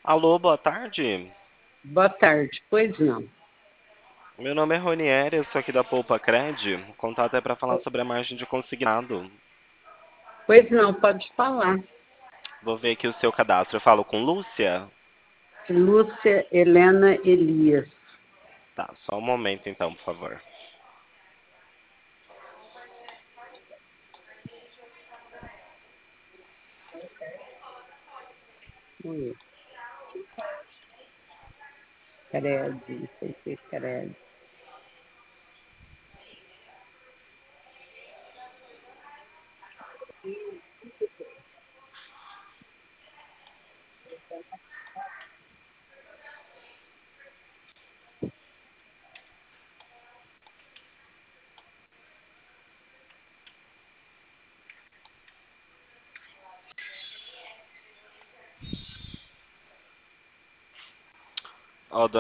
Alô, boa tarde. Boa tarde. Pois não. Meu nome é Ronieri, eu sou aqui da Poupa Cred. O contato é para falar sobre a margem de consignado. Pois não, pode falar. Vou ver aqui o seu cadastro. Eu falo com Lúcia? Lúcia Helena Elias. Tá, só um momento então, por favor. Ui, credo, não sei o que credo. Ó,